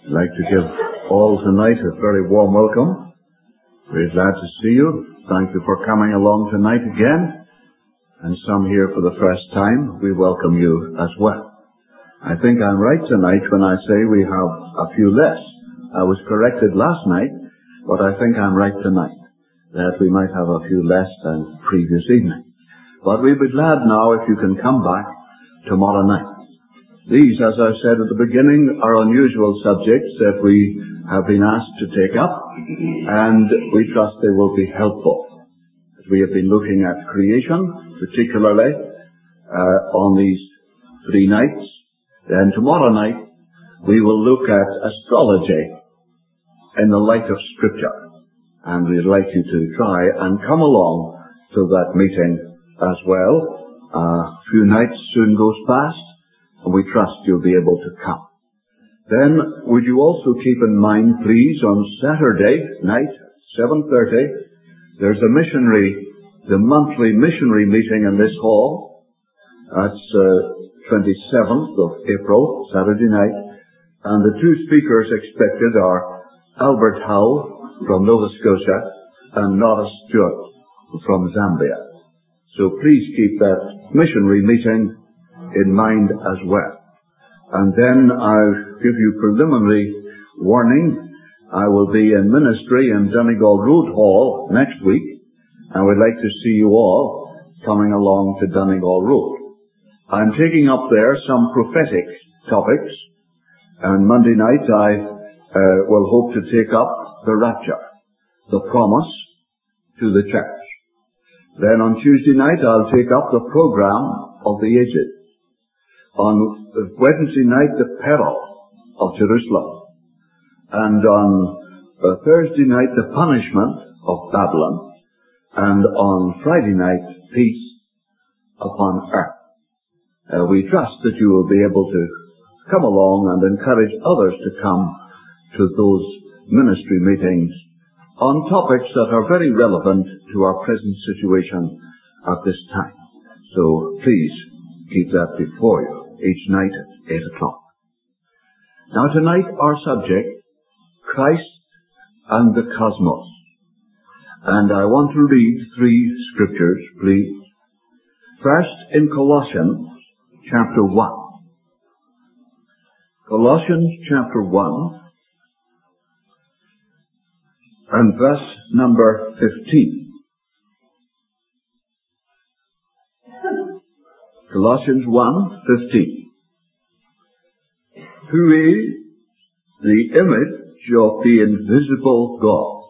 I'd like to give all tonight a very warm welcome. Very glad to see you. Thank you for coming along tonight again. And some here for the first time, we welcome you as well. I think I'm right tonight when I say we have a few less. I was corrected last night, but I think I'm right tonight, that we might have a few less than previous evening. But we'll be glad now if you can come back tomorrow night. These, as I said at the beginning, are unusual subjects that we have been asked to take up, and we trust they will be helpful. As we have been looking at creation, particularly on these 3 nights, then tomorrow night we will look at astrology in the light of Scripture. And we'd like you to try and come along to that meeting as well. A few nights soon goes past, and we trust you'll be able to come. Then, would you also keep in mind, please, on Saturday night, 7:30, there's the monthly missionary meeting in this hall. That's 27th of April, Saturday night. And the 2 speakers expected are Albert Howe from Nova Scotia and Nora Stewart from Zambia. So please keep that missionary meeting in mind as well. And then I'll give you preliminary warning. I will be in ministry in Donegal Road Hall next week, and we'd like to see you all coming along to Donegal Road. I'm taking up there some prophetic topics, and Monday night I will hope to take up the rapture, the promise to the church. Then on Tuesday night I'll take up the program of the ages. On Wednesday night, the peril of Jerusalem. And on Thursday night, the punishment of Babylon. And on Friday night, peace upon earth. We trust that you will be able to come along and encourage others to come to those ministry meetings on topics that are very relevant to our present situation at this time. So please keep that before you each night at 8 o'clock. Now tonight our subject, Christ and the Cosmos. And I want to read 3 scriptures, please. First in Colossians chapter 1. Colossians chapter 1 and verse number 15. Colossians 1:15. Who is the image of the invisible God,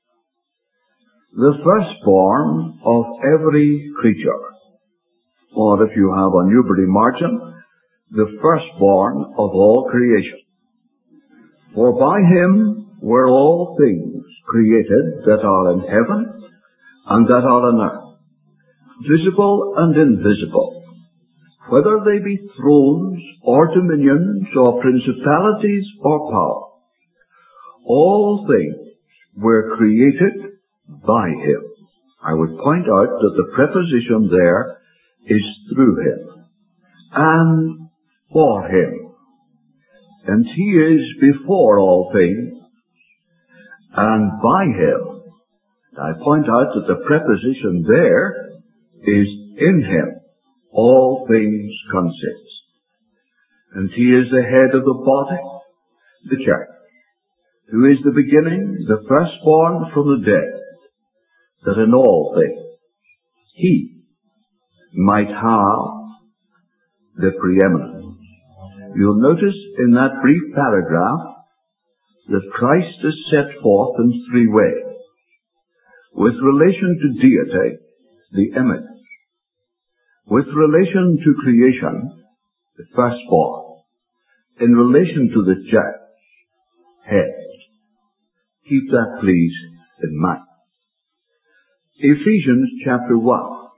the firstborn of every creature. Or if you have a Newbery margin, the firstborn of all creation. For by him were all things created that are in heaven and that are on earth, visible and invisible, whether they be thrones or dominions or principalities or powers. All things were created by him. I would point out that the preposition there is through him and for him. And he is before all things, and by him. I point out that the preposition there is in him all things consist. And he is the head of the body, the church, who is the beginning, the firstborn from the dead, that in all things he might have the preeminence. You'll notice in that brief paragraph that Christ is set forth in 3 ways. With relation to deity, the image. With relation to creation, the firstborn. In relation to the church, head. Keep that, please, in mind. Ephesians chapter 1.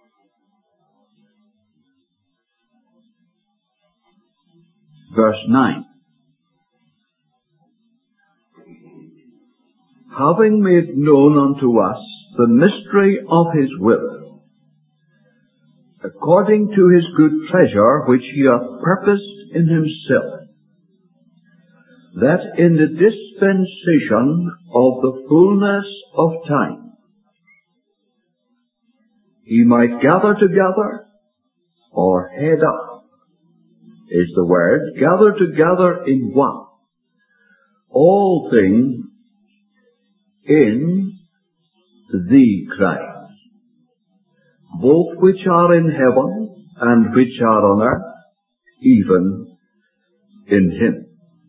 Verse 9. Having made known unto us the mystery of his will, according to his good pleasure which he hath purposed in himself, that in the dispensation of the fullness of time he might gather together, or head up is the word, gather together in one, all things in thee, Christ, both which are in heaven and which are on earth, even in him.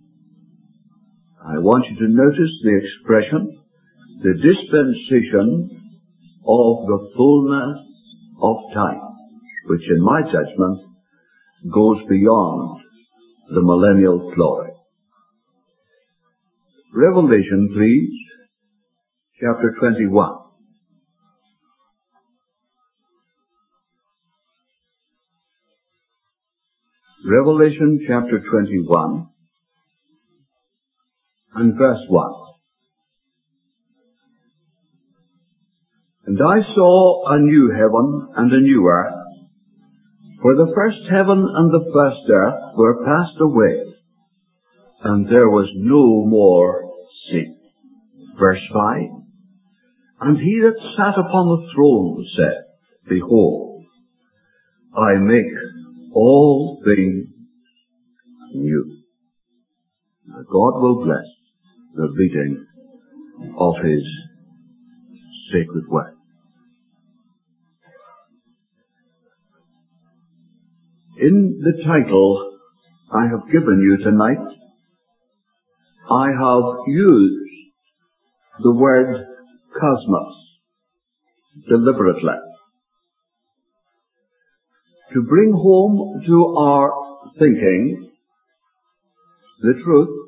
I want you to notice the expression, the dispensation of the fullness of time, which in my judgment goes beyond the millennial glory. Revelation, please, chapter 21. Revelation chapter 21 and verse 1. And I saw a new heaven and a new earth, for the first heaven and the first earth were passed away, and there was no more sea. Verse 5. And he that sat upon the throne said, Behold, I make all things new. Now God will bless the reading of his sacred word. In the title I have given you tonight, I have used the word cosmos deliberately to bring home to our thinking the truth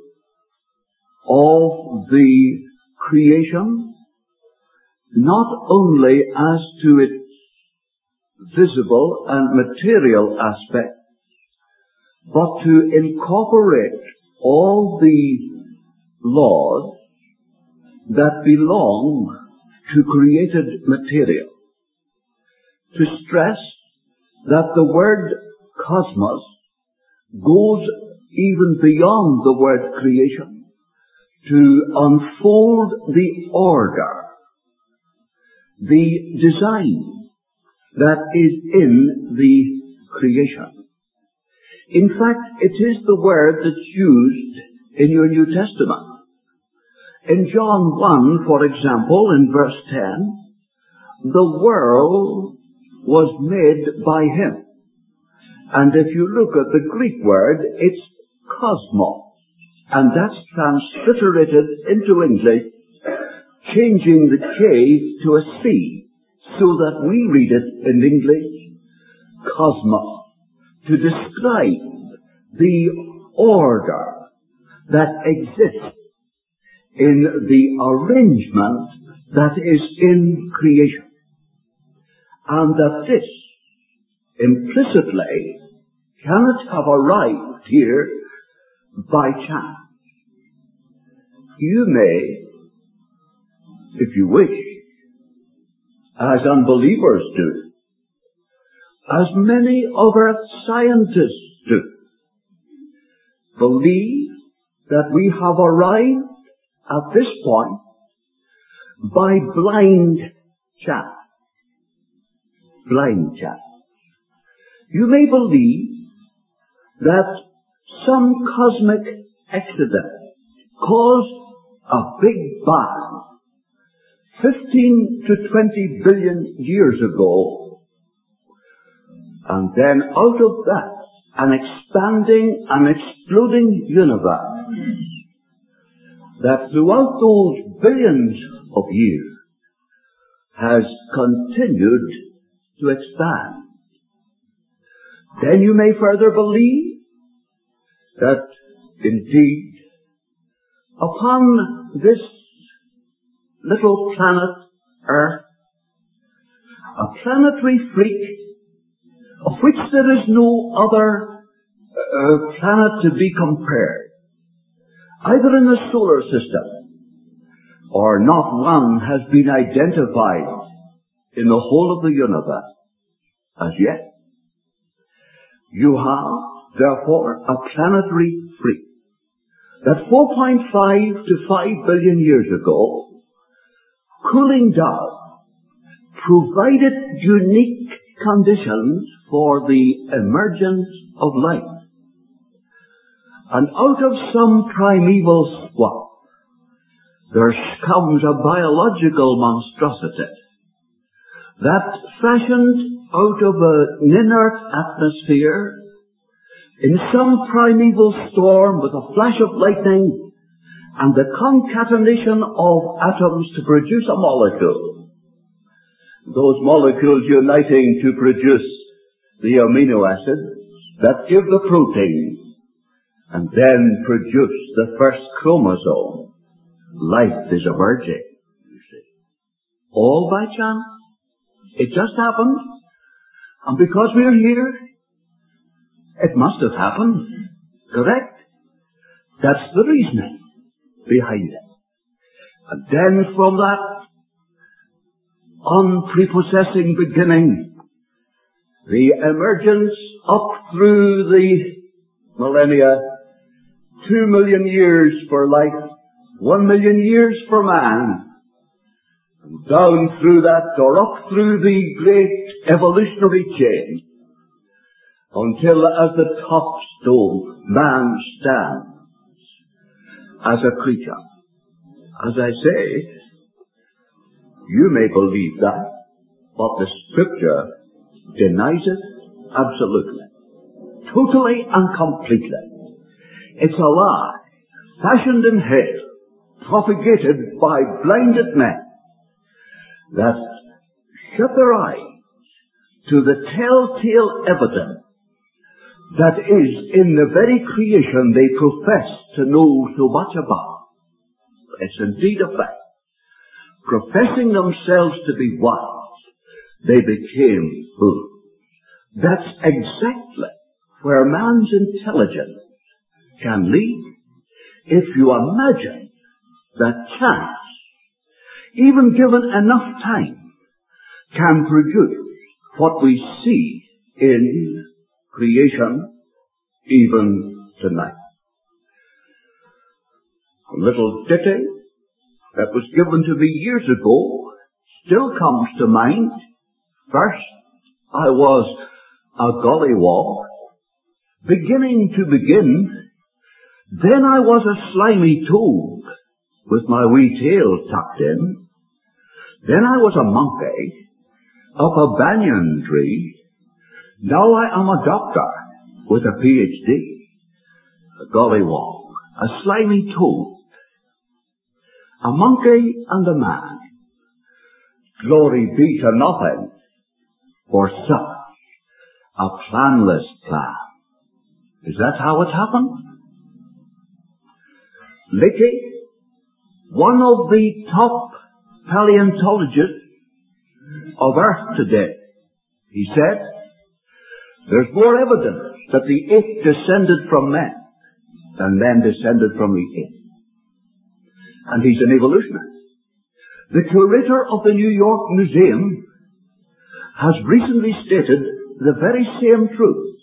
of the creation, not only as to its visible and material aspect, but to incorporate all the laws that belong to created material. To stress that the word cosmos goes even beyond the word creation, to unfold the order, the design that is in the creation. In fact, it is the word that's used in your New Testament. In John 1, for example, in verse 10, the world was made by him. And if you look at the Greek word, it's cosmos. And that's transliterated into English, changing the K to a C, so that we read it in English, cosmos, to describe the order that exists in the arrangement that is in creation. And that this implicitly cannot have arrived here by chance. You may, if you wish, as unbelievers do, as many of our scientists do, believe that we have arrived at this point by blind chance. Blind chance. You may believe that some cosmic accident caused a big bang 15 to 20 billion years ago, and then out of that an expanding and exploding universe that throughout those billions of years has continued to expand. Then you may further believe that indeed upon this little planet Earth, a planetary freak of which there is no other planet to be compared, either in the solar system, or not one has been identified in the whole of the universe as yet. You have, therefore, a planetary freak that 4.5 to 5 billion years ago, cooling down provided unique conditions for the emergence of life. And out of some primeval swamp, there comes a biological monstrosity that, fashioned out of an inert atmosphere, in some primeval storm with a flash of lightning and the concatenation of atoms to produce a molecule, those molecules uniting to produce the amino acids that give the protein and then produce the first chromosome. Life is emerging, you see. All by chance. It just happened. And because we're here, it must have happened. Correct? That's the reasoning behind it. And then from that unprepossessing beginning, the emergence up through the millennia, 2 million years for life, 1 million years for man, and down through that, or up through the great evolutionary chain, until at the top stone man stands as a creature. As I say, you may believe that, but the Scripture denies it absolutely, totally and completely. It's a lie, fashioned in hell, propagated by blinded men, that shut their eyes to the telltale evidence that is in the very creation they profess to know so much about. It's indeed a fact. Professing themselves to be wise, they became fools. That's exactly where man's intelligence can lead if you imagine that chance, even given enough time, can produce what we see in creation even tonight. A little ditty that was given to me years ago still comes to mind. First, I was a gollywog, beginning to begin. Then I was a slimy toad with my wee tail tucked in. Then I was a monkey up a banyan tree. Now I am a doctor with a PhD, a gollywog, a slimy toad, a monkey and a man. Glory be to nothing for such a planless plan. Is that how it happened? Leakey, one of the top paleontologists of Earth today, he said, there's more evidence that the ape descended from men than men descended from the ape. And he's an evolutionist. The curator of the New York Museum has recently stated the very same truth,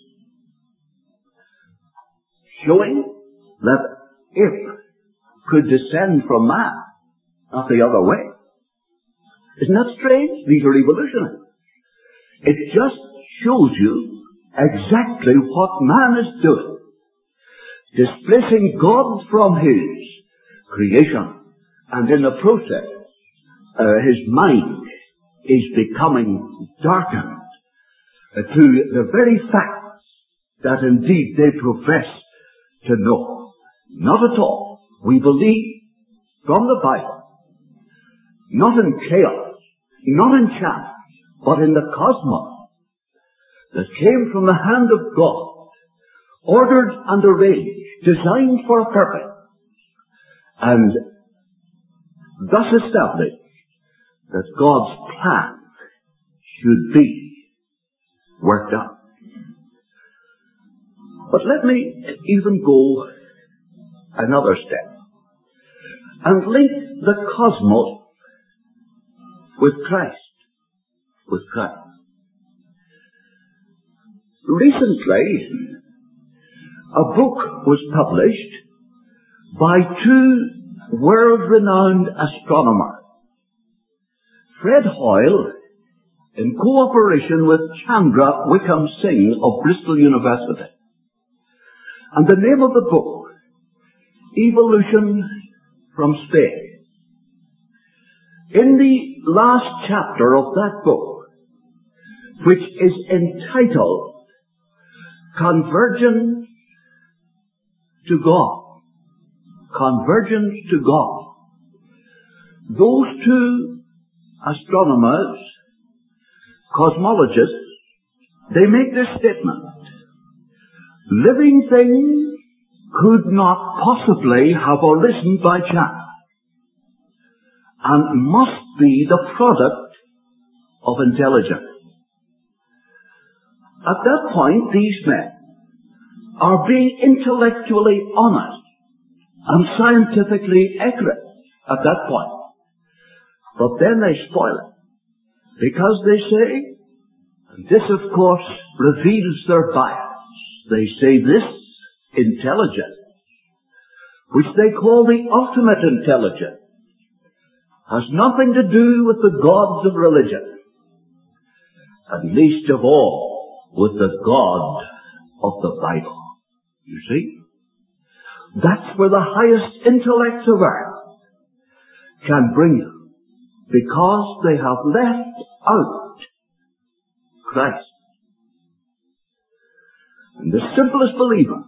showing that ape could descend from man, not the other way. Isn't that strange? These are evolutionists. It just shows you exactly what man is doing, displacing God from his creation, and in the process his mind is becoming darkened to the very facts that indeed they profess to know. Not at all. We believe from the Bible, not in chaos, not in chance, but in the cosmos that came from the hand of God, ordered and arranged, designed for a purpose, and thus established that God's plan should be worked out. But let me even go another step and link the cosmos with Christ. With Christ. Recently, a book was published by two world-renowned astronomers, Fred Hoyle, in cooperation with Chandra Wickham Singh of Bristol University. And the name of the book, Evolution from Space. In the last chapter of that book, which is entitled Convergence to God, Convergence to God, those two astronomers, cosmologists, they make this statement: living things could not possibly have arisen by chance and must be the product of intelligence. At that point, these men are being intellectually honest and scientifically accurate at that point. But then they spoil it, because they say, and this of course reveals their bias, they say this intelligence, which they call the ultimate intelligence, has nothing to do with the gods of religion, and least of all with the God of the Bible. You see? That's where the highest intellects of earth can bring you, because they have left out Christ. And the simplest believer,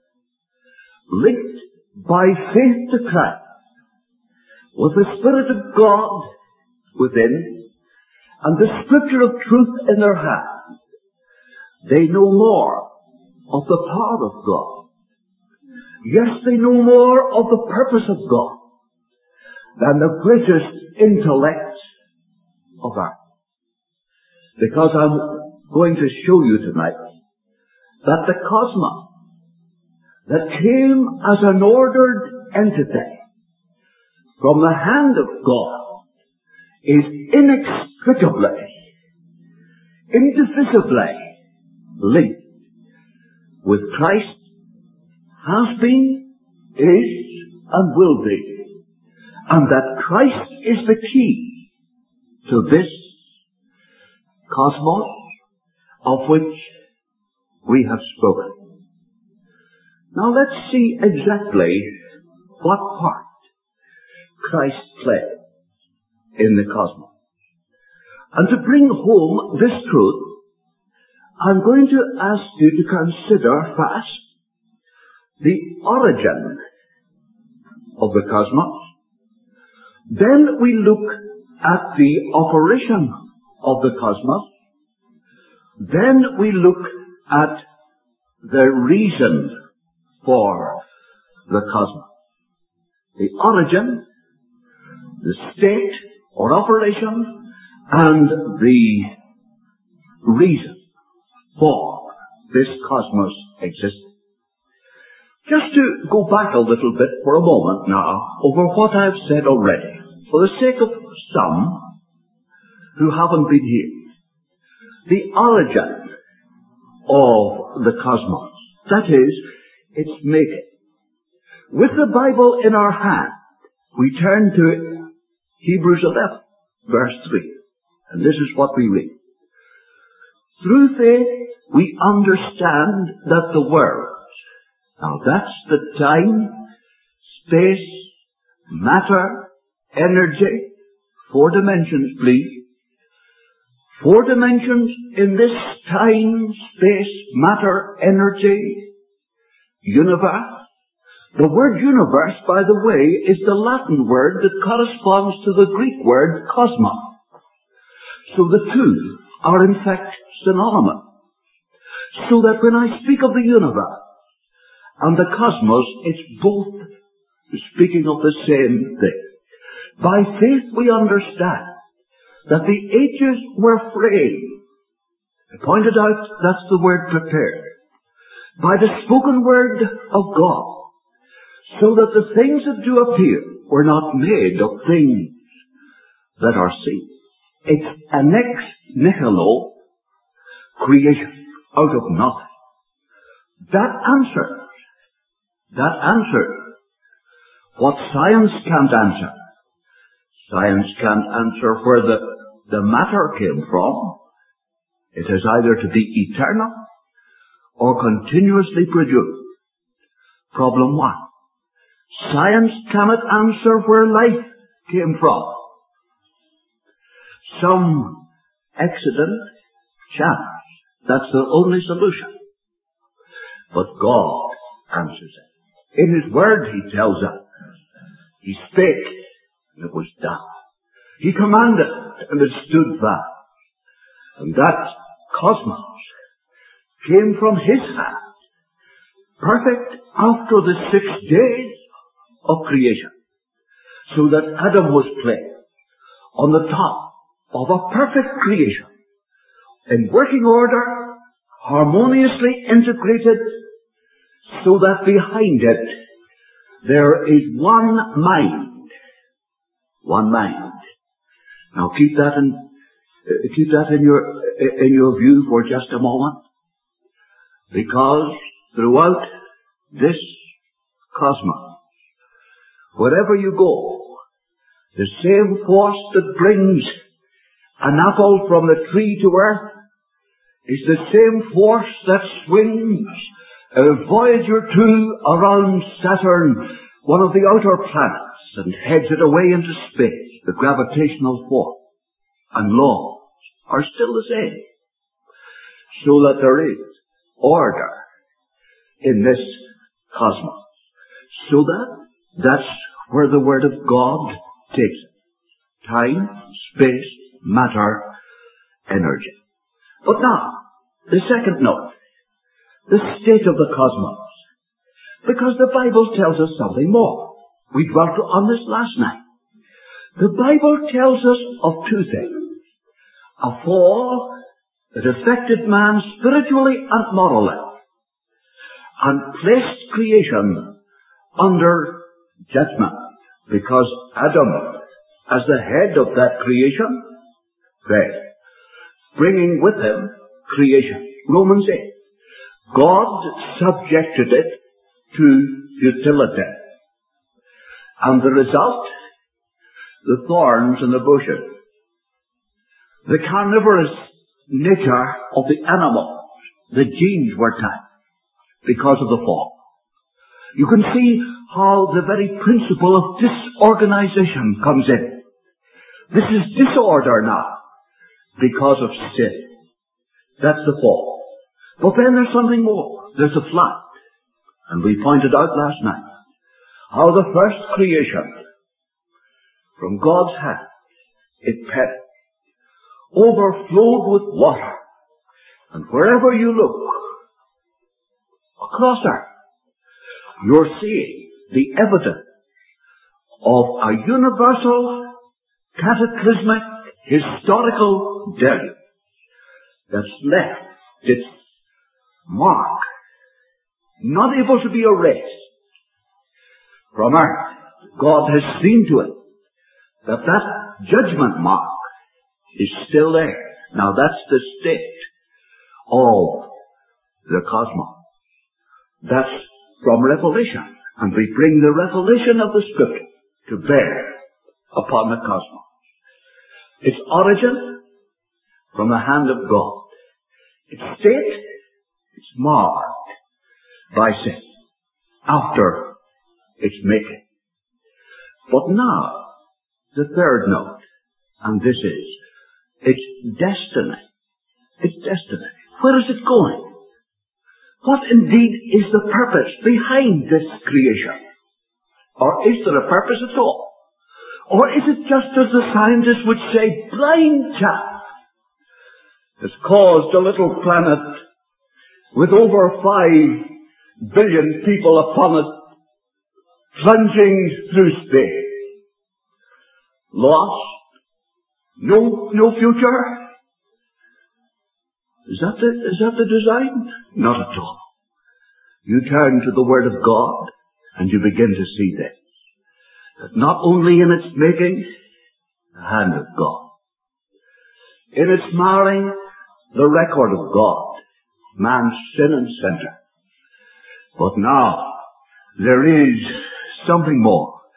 linked by faith to Christ, with the Spirit of God within, and the Scripture of truth in their hand, they know more of the power of God. Yes, they know more of the purpose of God than the greatest intellects of earth. Because I'm going to show you tonight that the cosmos that came as an ordered entity from the hand of God is inextricably, indivisibly linked with Christ, has been, is, and will be, and that Christ is the key to this cosmos of which we have spoken. Now let's see exactly what part Christ played in the cosmos. And to bring home this truth, I'm going to ask you to consider first the origin of the cosmos. Then we look at the operation of the cosmos. Then we look at the reason for the cosmos. The origin, the state or operation, and the reason for this cosmos existing. Just to go back a little bit for a moment now over what I've said already, for the sake of some who haven't been here. The origin of the cosmos, that is, its making. With the Bible in our hand, we turn to Hebrews 11, verse 3. And this is what we read. Through faith, we understand that the world, now that's the time, space, matter, energy, 4 dimensions, please. 4 dimensions in this time, space, matter, energy, universe. The word universe, by the way, is the Latin word that corresponds to the Greek word cosmos. So the two are in fact synonymous. So that when I speak of the universe and the cosmos, it's both speaking of the same thing. By faith we understand that the ages were framed. I pointed out that's the word prepared. By the spoken word of God, so that the things that do appear were not made of things that are seen. It's an ex nihilo creation, out of nothing. That answers what science can't answer. Science can't answer where the matter came from. It has either to be eternal or continuously produced. Problem one. Science cannot answer where life came from. Some accident, chance. That's the only solution. But God answers it. In His Word, He tells us. He spake, and it was done. He commanded, and it stood fast. And that cosmos came from His hand, perfect after the 6 days of creation, so that Adam was placed on the top of a perfect creation, in working order, harmoniously integrated, so that behind it there is one mind. One mind. Now keep that in your view for just a moment, because throughout this cosmos, wherever you go, the same force that brings an apple from the tree to earth is the same force that swings Voyager 2 around Saturn, one of the outer planets, and heads it away into space. The gravitational force and laws are still the same. So that there is order in this cosmos. So that's where the Word of God takes it. Time, space, matter, energy. But now, the second note, the state of the cosmos. Because the Bible tells us something more. We dwelt on this last night. The Bible tells us of two things. A fall that affected man spiritually and morally, and placed creation under judgment, because Adam, as the head of that creation, failed, bringing with him creation. Romans 8. God subjected it to futility. And the result, the thorns and the bushes, the carnivorous nature of the animals, the genes were tapped because of the fall. You can see how the very principle of disorganization comes in. This is disorder now because of sin. That's the fall. But then there's something more. There's a flood. And we pointed out last night how the first creation from God's hand, it perished, overflowed with water. And wherever you look across earth, you're seeing the evidence of a universal, cataclysmic, historical deluge that's left its mark, not able to be erased from earth. God has seen to it that judgment mark is still there. Now that's the state of the cosmos. That's from Revelation. And we bring the revelation of the Scripture to bear upon the cosmos. Its origin from the hand of God. Its state, it's marred by sin after its making. But now, the third note, and this is, its destiny. Its destiny. Where is it going? What indeed is the purpose behind this creation? Or is there a purpose at all? Or is it just as the scientists would say, blind chance has caused a little planet with over 5 billion people upon it plunging through space? Lost? No future? Is that the design? Not at all. You turn to the Word of God and you begin to see this. That not only in its making, the hand of God. In its marring, the record of God. Man's sin and center. But now, there is something more.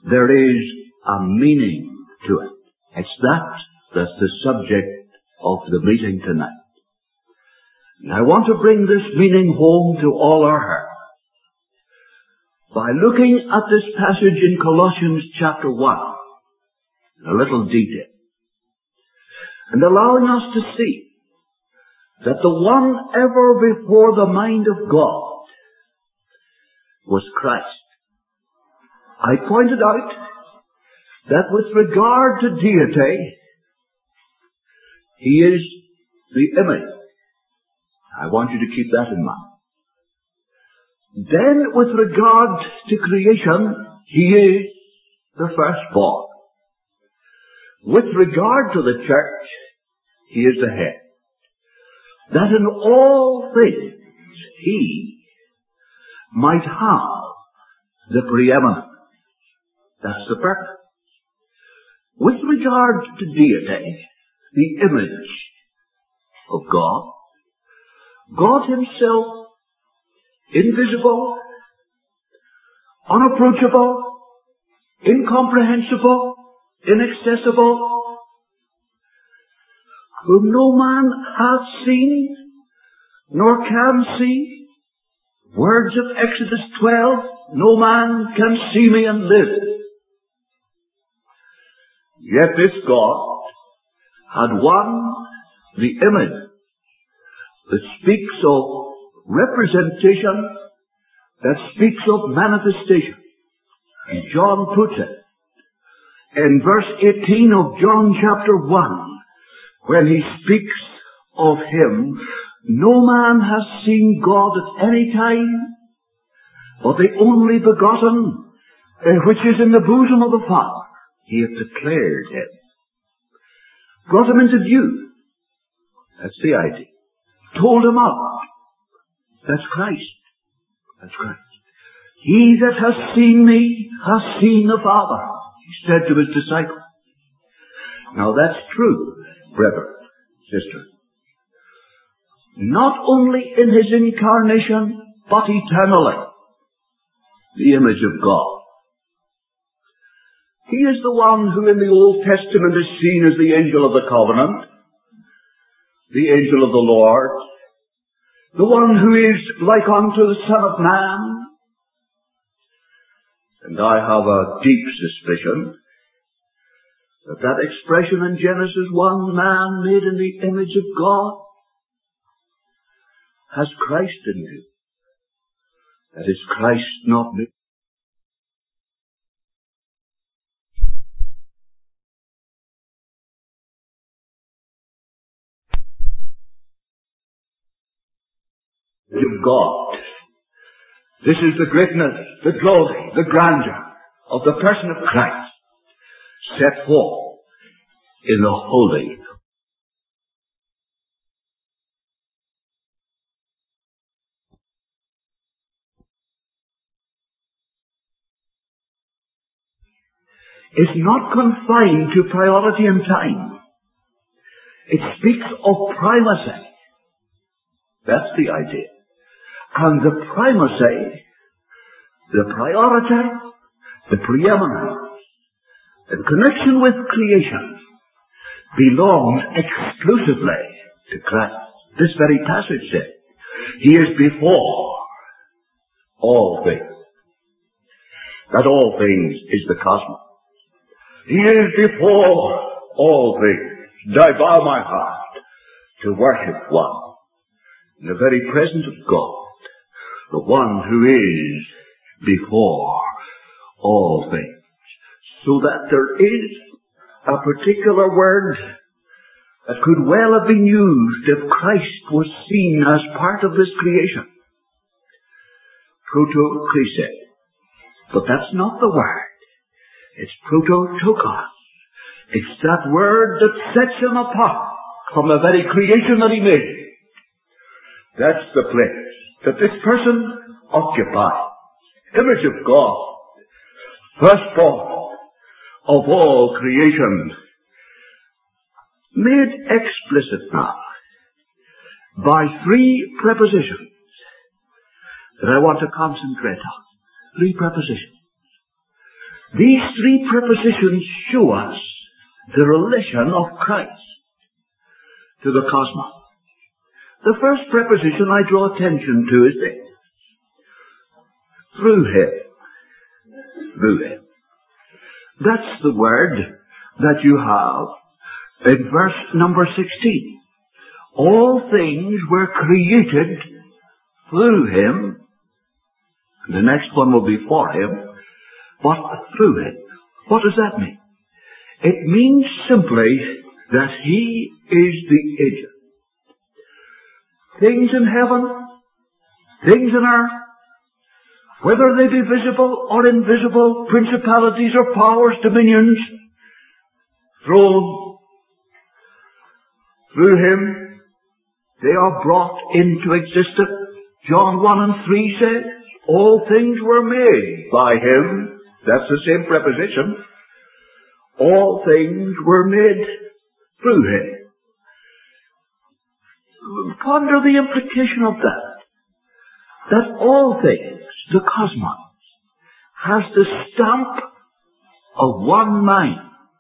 there is a meaning to it. It's that's the subject of the meeting tonight. And I want to bring this meaning home to all our hearts by looking at this passage in Colossians chapter 1 in a little detail, and allowing us to see that the one ever before the mind of God was Christ. I pointed out that with regard to deity, He is the image. I want you to keep that in mind. Then, with regard to creation, He is the firstborn. With regard to the church, He is the head. That in all things He might have the preeminence. That's the purpose. With regard to deity, the image of God, God Himself, invisible, unapproachable, incomprehensible, inaccessible, whom no man hath seen, nor can see. Words of Exodus 12, no man can see me and live. Yet this God had won the image that speaks of representation, that speaks of manifestation. And John puts it in verse 18 of John chapter 1, when he speaks of Him, no man has seen God at any time, but the only begotten, which is in the bosom of the Father. He hath declared Him. Brought Him into view. That's the idea. Told Him out. That's Christ. That's Christ. He that has seen me has seen the Father, He said to His disciples. Now that's true, brethren, sisters. Not only in His incarnation, but eternally. The image of God. He is the one who in the Old Testament is seen as the angel of the covenant, the angel of the Lord, the one who is like unto the Son of Man. And I have a deep suspicion that that expression in Genesis 1, man made in the image of God, has Christ in view. That is Christ not made. Of God. This is the greatness, the glory, the grandeur of the person of Christ set forth in the Holy. It's not confined to priority and time. It speaks of primacy. That's the idea. And the primacy, the priority, the preeminence, in connection with creation, belongs exclusively to Christ. This very passage says, He is before all things. That all things is the cosmos. He is before all things. And I bow my heart to worship one in the very presence of God, the one who is before all things. So that there is a particular word that could well have been used if Christ was seen as part of this creation. Protokrise. But that's not the word. It's prototokos. It's that word that sets Him apart from the very creation that He made. That's the place that this person occupies. Image of God, firstborn of all creation, made explicit now by three prepositions that I want to concentrate on. Three prepositions. These three prepositions show us the relation of Christ to the cosmos. The first preposition I draw attention to is this: through him. Through him. That's the word that you have in verse number 16. All things were created through him. The next one will be for him, but through him. What does that mean? It means simply that he is the agent. Things in heaven, things in earth, whether they be visible or invisible, principalities or powers, dominions, through him, they are brought into existence. John 1 and 3 says, all things were made by him. That's the same preposition. All things were made through him. Ponder the implication of that. That all things, the cosmos, has the stamp of one mind,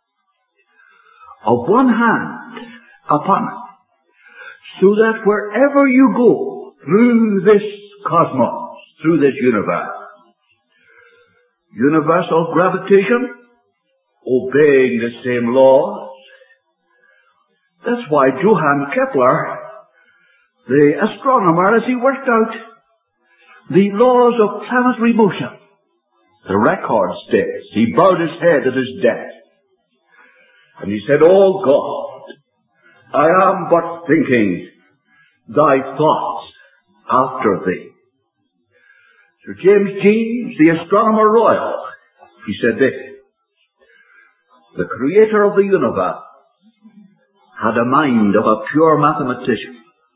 of one hand upon it, so that wherever you go through this cosmos, through this universe, universal gravitation, obeying the same laws. That's why Johann Kepler, the astronomer, as he worked out the laws of planetary motion, the record states, he bowed his head at his death, and he said, "Oh God, I am but thinking thy thoughts after thee." Sir James Jeans, the astronomer royal, he said this: the creator of the universe had a mind of a pure mathematician,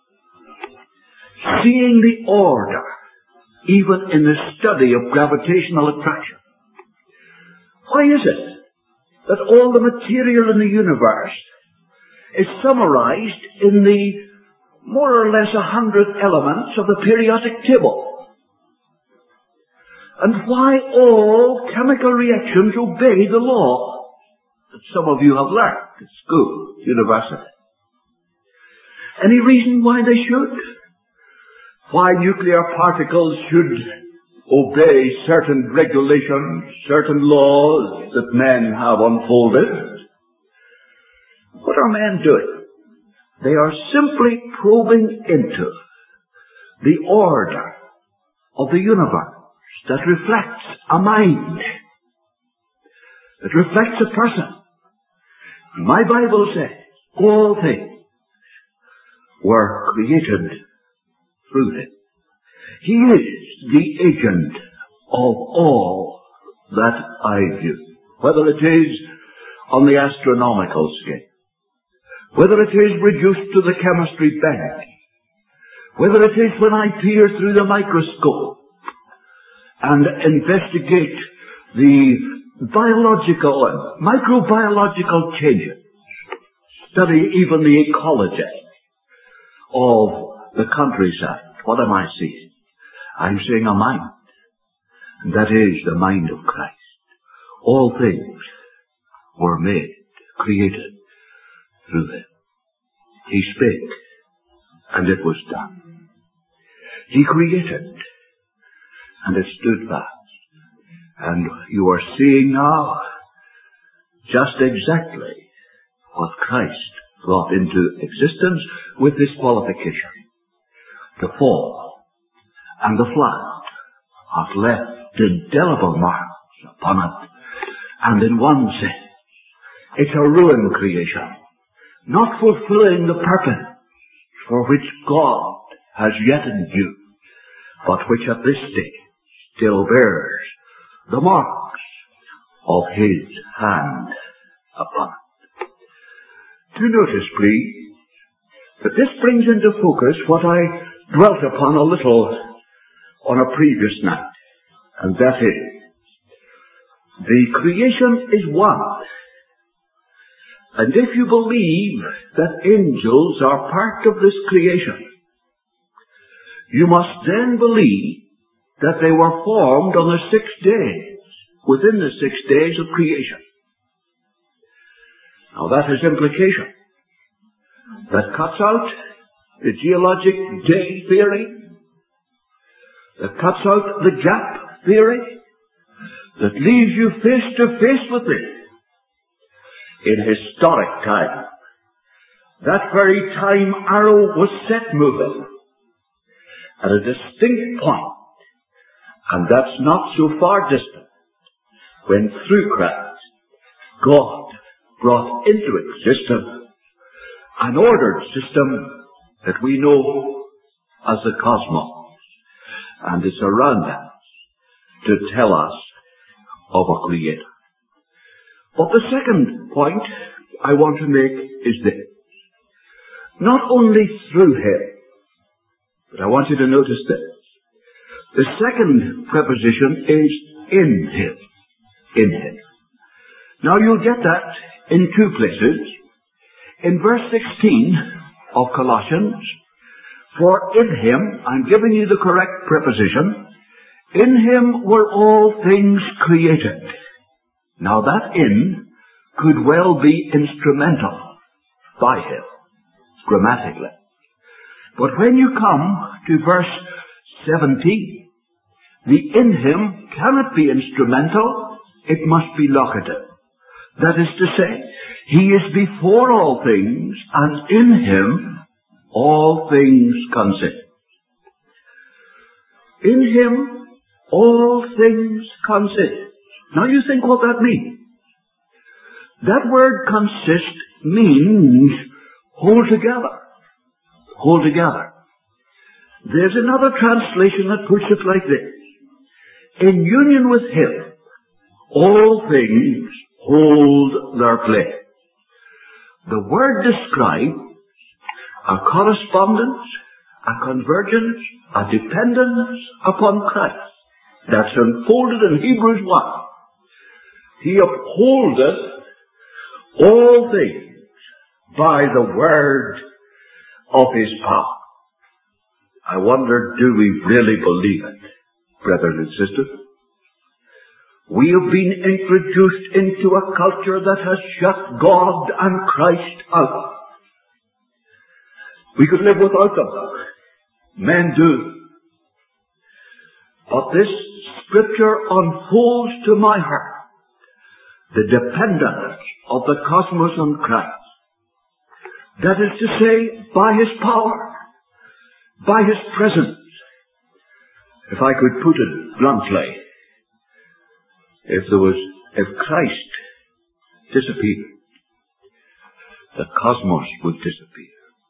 seeing the order even in the study of gravitational attraction. Why is it that all the material in the universe is summarized in the more or less 100 elements of the periodic table? And why all chemical reactions obey the law that some of you have learned at school, university? Any reason why they should? Why nuclear particles should obey certain regulations, certain laws that men have unfolded? What are men doing? They are simply probing into the order of the universe that reflects a mind, that reflects a person. My Bible says all things were created through him. He is the agent of all that I do. Whether it is on the astronomical scale, whether it is reduced to the chemistry bag, whether it is when I peer through the microscope and investigate the biological and microbiological changes, study even the ecology of the countryside. What am I seeing? I'm seeing a mind. And that is the mind of Christ. All things were made, created through him. He spake, and it was done. He created, and it stood fast. And you are seeing now just exactly what Christ brought into existence with this qualification. The fall and the flood have left indelible marks upon it. And in one sense, it's a ruined creation, not fulfilling the purpose for which God has yet in view, but which at this stage still bears the marks of his hand upon it. Do notice, please, that this brings into focus what I dwelt upon a little on a previous night, and that is, the creation is one. And if you believe that angels are part of this creation, you must then believe that they were formed on the 6 days within the 6 days of creation. Now that has implication. That cuts out the geologic day theory, that cuts out the gap theory, that leaves you face to face with it in historic time. That very time arrow was set moving at a distinct point, and that's not so far distant, when through Christ God brought into existence an ordered system that we know as the cosmos, and it's around us to tell us of a Creator. But the second point I want to make is this. Not only through Him, but I want you to notice this. The second preposition is in Him. In Him. Now you'll get that in 2 places. In verse 16 of Colossians, for in Him, I'm giving you the correct preposition, in Him were all things created. Now that in could well be instrumental by Him, grammatically. But when you come to verse 17, the in Him cannot be instrumental, it must be locative. That is to say, He is before all things, and in Him all things consist. In Him all things consist. Now you think what that means. That word consist means hold together. Hold together. There's another translation that puts it like this. In union with Him, all things hold their place. The word describes a correspondence, a convergence, a dependence upon Christ. That's unfolded in Hebrews 1. He upholdeth all things by the word of His power. I wonder, do we really believe it, brothers and sisters? We have been introduced into a culture that has shut God and Christ out. We could live without them. Men do. But this scripture unfolds to my heart the dependence of the cosmos on Christ. That is to say, by His power, by His presence. If I could put it bluntly, if Christ disappeared, the cosmos would disappear.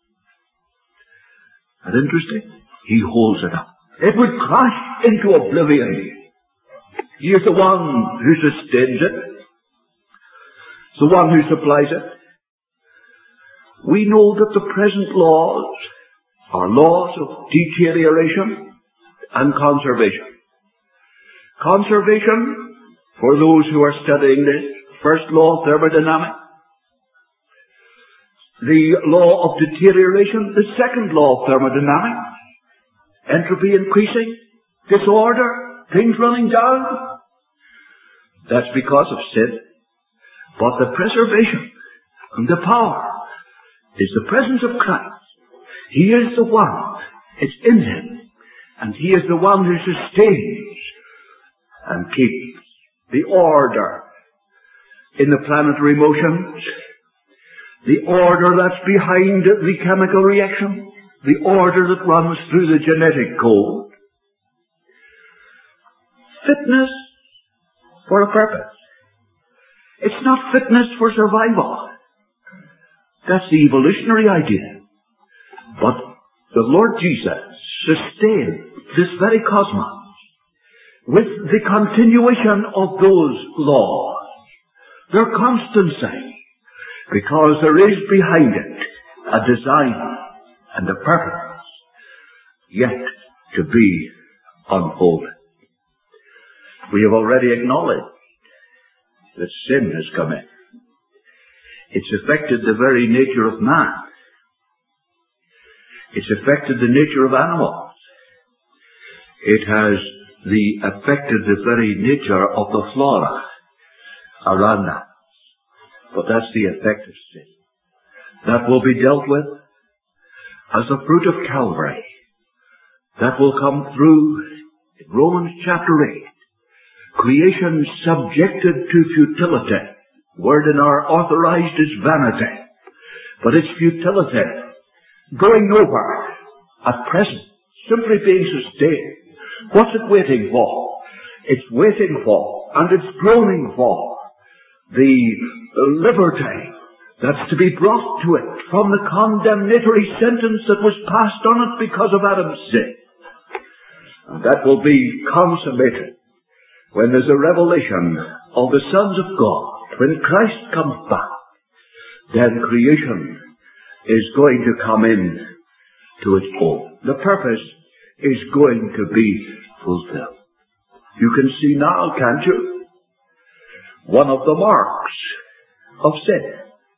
Isn't that interesting? He holds it up. It would crash into oblivion. He is the one who sustains it, the one who supplies it. We know that the present laws are laws of deterioration and conservation. Conservation, for those who are studying this, first law of thermodynamics. The law of deterioration, the second law of thermodynamics. Entropy increasing, disorder, things running down. That's because of sin. But the preservation and the power is the presence of Christ. He is the one. It's in Him. And He is the one who sustains and keeps the order in the planetary motions, the order that's behind the chemical reaction, the order that runs through the genetic code. Fitness for a purpose. It's not fitness for survival. That's the evolutionary idea. But the Lord Jesus sustained this very cosmos with the continuation of those laws, their constancy, because there is behind it a design and a purpose yet to be unfolded. We have already acknowledged that sin has come in. It's affected the very nature of man. It's affected the nature of animals. It has affected the very nature of the flora around that. But that's the effect of sin. That will be dealt with as the fruit of Calvary. That will come through in Romans chapter 8. Creation subjected to futility. Word in our authorized is vanity. But it's futility. Going nowhere. At present. Simply being sustained. What's it waiting for? It's waiting for, and it's groaning for, the liberty that's to be brought to it from the condemnatory sentence that was passed on it because of Adam's sin. And that will be consummated when there's a revelation of the sons of God. When Christ comes back, then creation is going to come in to its own. The purpose is going to be fulfilled. You can see now, can't you? One of the marks of sin.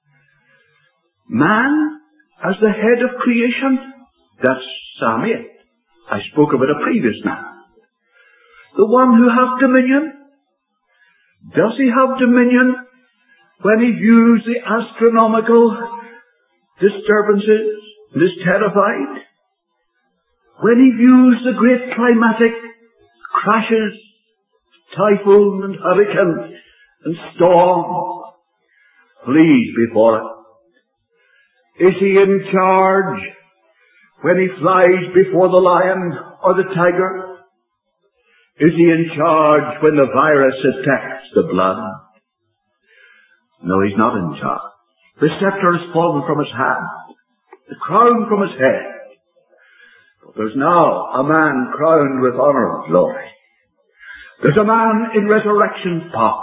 Man as the head of creation. That's Psalm 8. I spoke of it a previous now. The one who has dominion. Does he have dominion when he views the astronomical disturbances and is terrified? When he views the great climatic crashes, typhoon and hurricane and storm, flees before it? Is he in charge when he flies before the lion or the tiger? Is he in charge when the virus attacks the blood? No, he's not in charge. The scepter has fallen from his hand, the crown from his head. But there's now a man crowned with honor and glory. There's a man in resurrection power.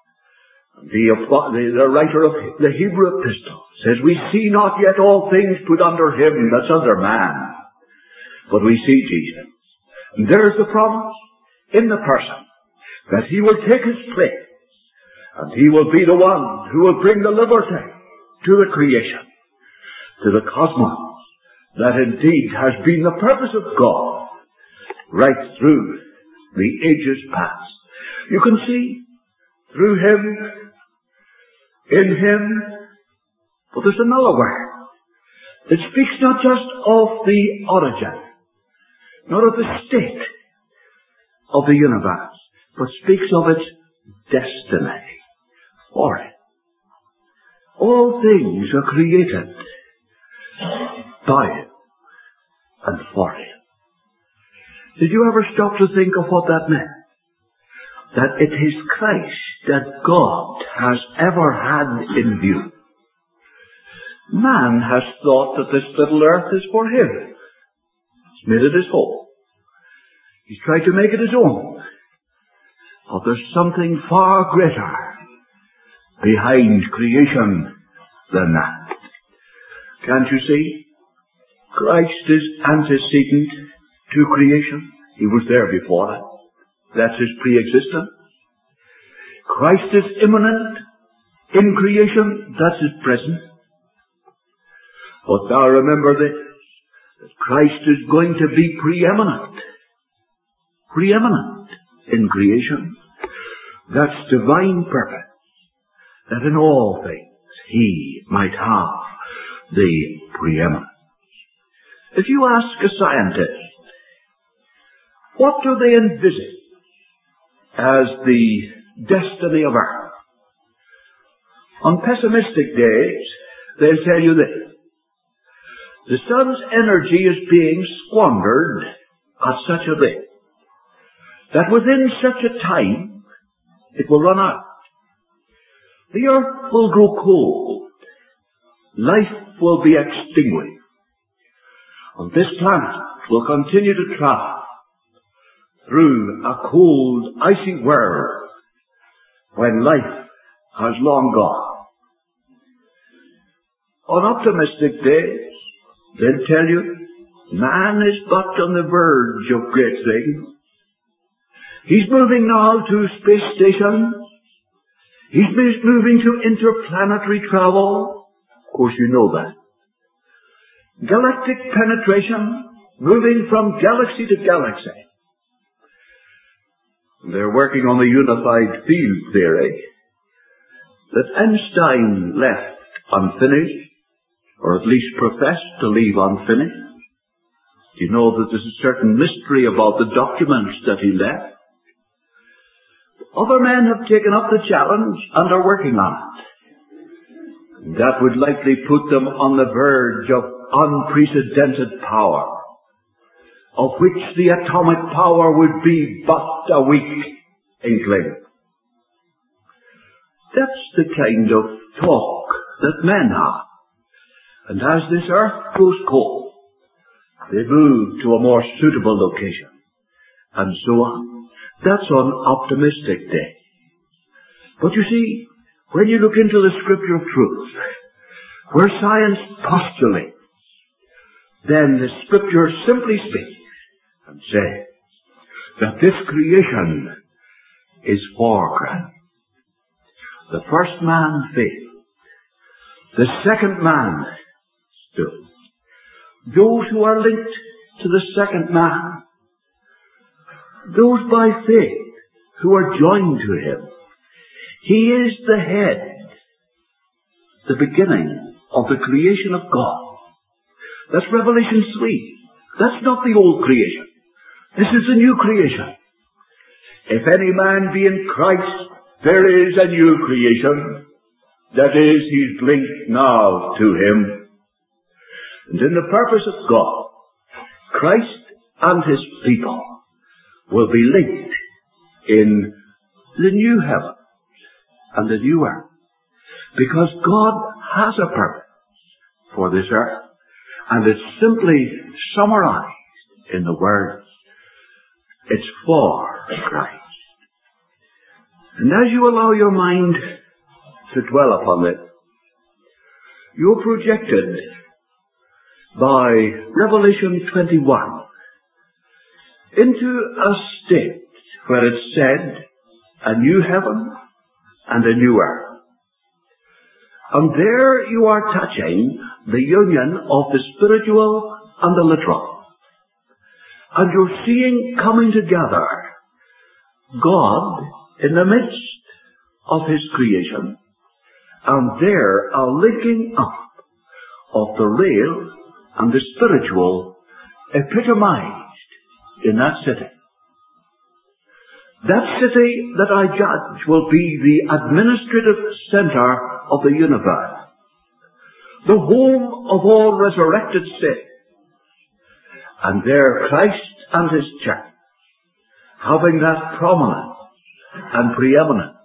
The writer of the Hebrew epistle says, we see not yet all things put under him that's under man, but we see Jesus. And there's the promise in the person that he will take his place, and he will be the one who will bring the liberty to the creation, to the cosmos, that indeed has been the purpose of God right through the ages past. You can see through him, in him, but there's another word. It speaks not just of the origin, not of the state of the universe, but speaks of its destiny for it. All things are created by him and for him. Did you ever stop to think of what that meant? That it is Christ that God has ever had in view. Man has thought that this little earth is for him. He's made it his home. He's tried to make it his own. But there's something far greater behind creation than that. Can't you see? Christ is antecedent to creation. He was there before it. That's his pre-existence. Christ is immanent in creation. That's his presence. But now remember this, that Christ is going to be preeminent. Preeminent in creation. That's divine purpose. That in all things he might have the preeminence. If you ask a scientist, what do they envisage as the destiny of Earth? On pessimistic days, they'll tell you this. The sun's energy is being squandered at such a rate that within such a time it will run out. The earth will grow cold. Life will be extinguished. And this planet will continue to travel through a cold, icy world when life has long gone. On optimistic days, they'll tell you, man is but on the verge of great things. He's moving now to space stations. He's moving to interplanetary travel. Of course, you know that. Galactic penetration, moving from galaxy to galaxy. They're working on the unified field theory that Einstein left unfinished, or at least professed to leave unfinished. Do you know that there's a certain mystery about the documents that he left? Other men have taken up the challenge and are working on it. That would likely put them on the verge of unprecedented power, of which the atomic power would be but a weak inkling. That's the kind of talk that men have. And as this earth grows cold, they move to a more suitable location, and so on. That's on optimistic day. But you see, when you look into the scripture of truth, where science postulates, then the scripture simply speaks and says that this creation is for Christ. The first man failed. The second man stood. Those who are linked to the second man, those by faith who are joined to him, he is the head, the beginning of the creation of God. That's Revelation 3. That's not the old creation. This is the new creation. If any man be in Christ, there is a new creation. That is, he's linked now to him. And in the purpose of God, Christ and his people will be linked in the new heaven and the new earth, because God has a purpose for this earth, and it's simply summarized in the words, it's for Christ. And as you allow your mind to dwell upon it, you're projected by Revelation 21 into a state where it's said, a new heaven and a new earth. And there you are touching the union of the spiritual and the literal. And you're seeing coming together God in the midst of his creation, and there a linking up of the real and the spiritual epitomized in that city. That city that I judge will be the administrative center of the universe, the home of all resurrected saints, and there Christ and his church, having that prominence and preeminence,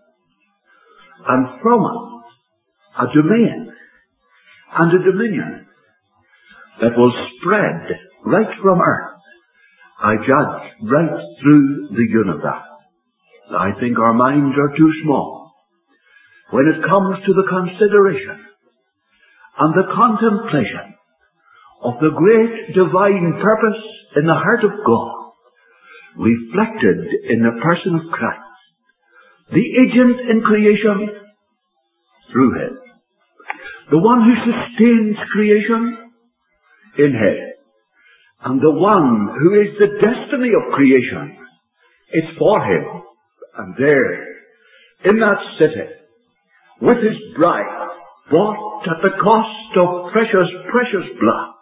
and from it a domain and a dominion that will spread right from earth, I judge, right through the universe. I think our minds are too small when it comes to the consideration and the contemplation of the great divine purpose in the heart of God, reflected in the person of Christ, the agent in creation through him, the one who sustains creation in him, and the one who is the destiny of creation. It's for him. And there, in that city, with his bride, bought at the cost of precious, precious blood,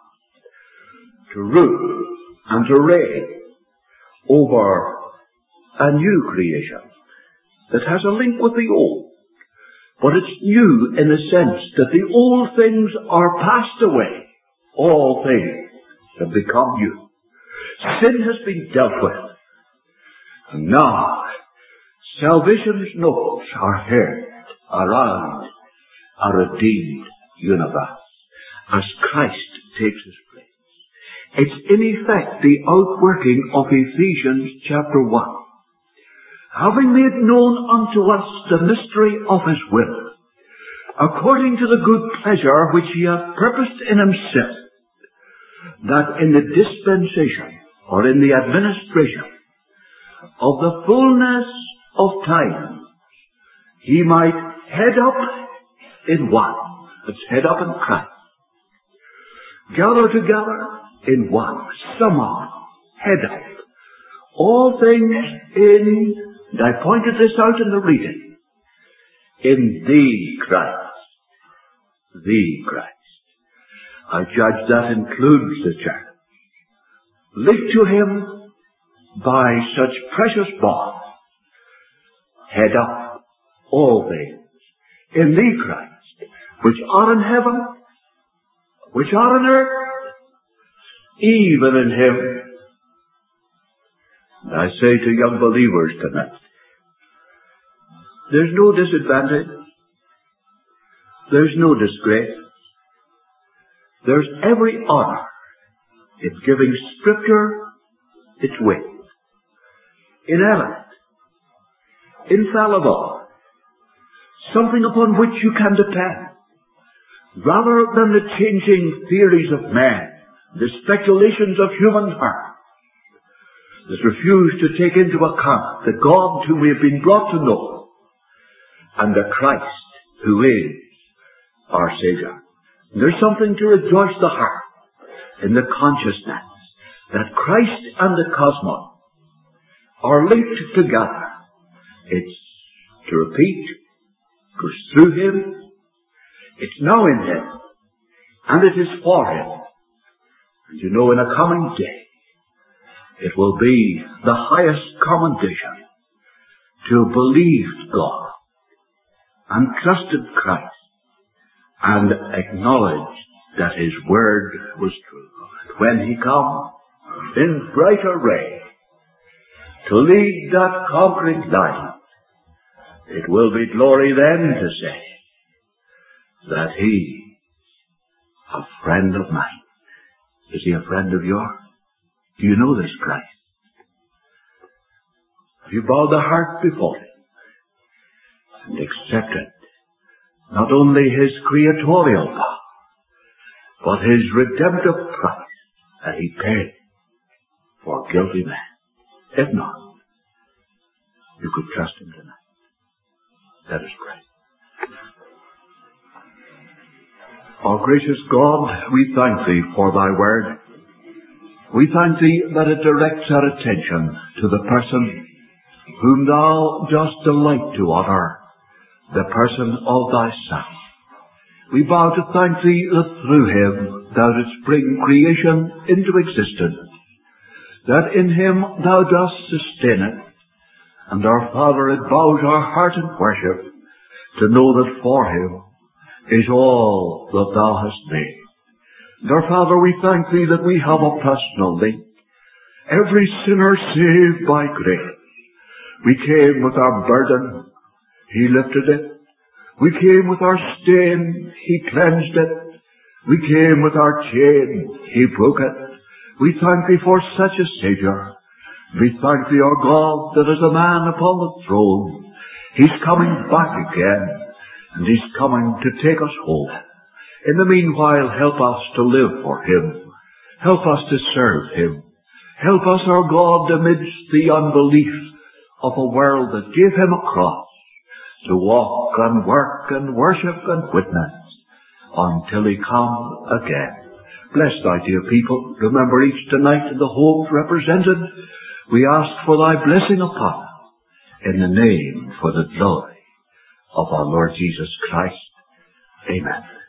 to rule and to reign over a new creation that has a link with the old. But it's new in the sense that the old things are passed away. All things have become new. Sin has been dealt with. And now, salvation's notes are heard around a redeemed universe as Christ takes his place. It's in effect the outworking of Ephesians chapter 1. Having made known unto us the mystery of his will, according to the good pleasure which he hath purposed in himself, that in the dispensation, or in the administration, of the fullness of time, he might head up in one. Let's head up in Christ. Gather together in one. Sum up. Head up. All things in And I pointed this out in the reading. In thee, Christ. Thee, Christ. I judge that includes the church. Linked to him by such precious bonds. Head up all things. In thee, Christ, which are in heaven, which are on earth, even in him. And I say to young believers tonight, there's no disadvantage. There's no disgrace. There's every honor in giving Scripture its weight. Inerrant, infallible, something upon which you can depend, rather than the changing theories of men, the speculations of human heart, that refuse to take into account the God whom we have been brought to know, and the Christ who is our Savior. There's something to rejoice the heart in the consciousness that Christ and the cosmos are linked together. It's, to repeat, goes through him, it's now in him, and it is for him. And you know, in a coming day, it will be the highest commendation to have believed God and trusted Christ and acknowledged that his word was true. When he comes in bright array to lead that conquering line, it will be glory then to say that he, a friend of mine. Is he a friend of yours? Do you know this Christ? Have you bowed the heart before him and accepted not only his creatorial power, but his redemptive price that he paid for guilty men? If not, you could trust him tonight. Let us pray. Our gracious God, we thank thee for thy word. We thank thee that it directs our attention to the person whom thou dost delight to honor, the person of thy Son. We bow to thank thee that through him thou didst bring creation into existence, that in him thou dost sustain it. And our Father, it bows our heart in worship to know that for him is all that thou hast made. And our Father, we thank thee that we have a personal link. Every sinner saved by grace. We came with our burden, he lifted it. We came with our stain, he cleansed it. We came with our chain, he broke it. We thank thee for such a Saviour. We thank thee, our God, that as a man upon the throne, he's coming back again, and he's coming to take us home. In the meanwhile, help us to live for him. Help us to serve him. Help us, our God, amidst the unbelief of a world that gave him a cross, to walk and work and worship and witness until he come again. Bless thy dear people. Remember each tonight in the homes represented. We ask for thy blessing upon them, in the name, for the glory of our Lord Jesus Christ. Amen.